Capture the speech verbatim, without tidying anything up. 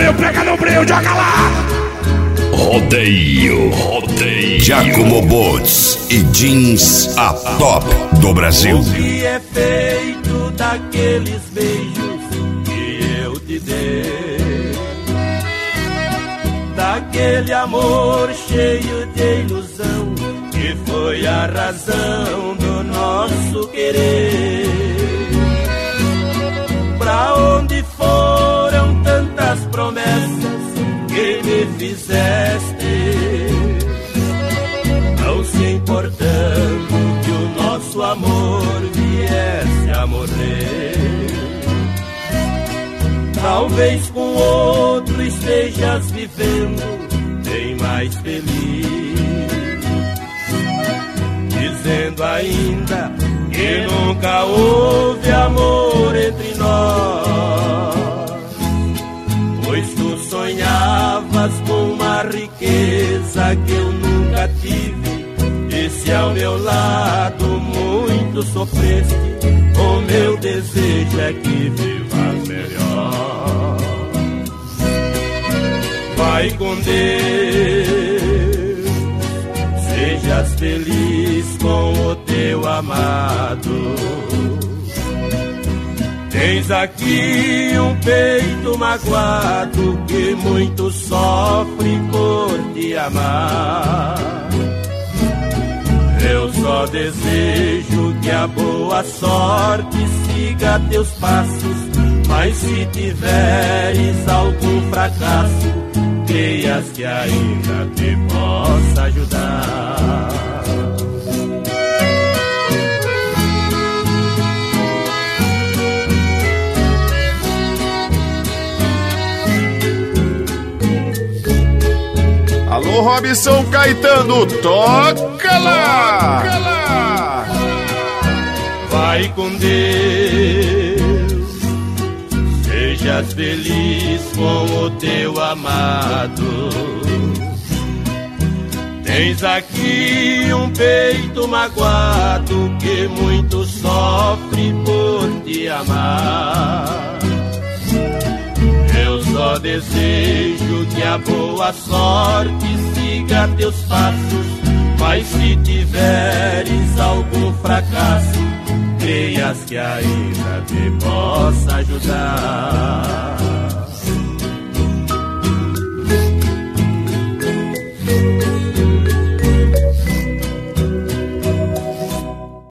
breu, pega no breu, joga lá. Rodeio, rodeio. Giacomo Boats e jeans a top do Brasil. O que é feito daqueles beijos que eu te dei? Daquele amor cheio de ilusão que foi a razão do nosso querer. Pra onde foram tantas promessas que me fizeste, não se importando que o nosso amor viesse a morrer. Talvez com outro estejas vivendo bem mais feliz, dizendo ainda que nunca houve amor entre nós, pois tu sonhavas com uma riqueza que eu nunca tive, e se ao meu lado muito sofreste, o meu desejo é que vivas melhor. Vai com Deus, sejas feliz com o teu amado. Tens aqui um peito magoado que muito sofre por te amar. Eu só desejo que a boa sorte siga teus passos, mas se tiveres algum fracasso, creias que ainda te possa ajudar. Alô, Robson Caetano, toca lá! Toca lá! Vai com Deus, sejas feliz com o teu amado. Tens aqui um peito magoado que muito sofre por te amar. Eu só desejo que a boa sorte siga teus passos, mas se tiveres algum fracasso, creias que ainda te possa ajudar.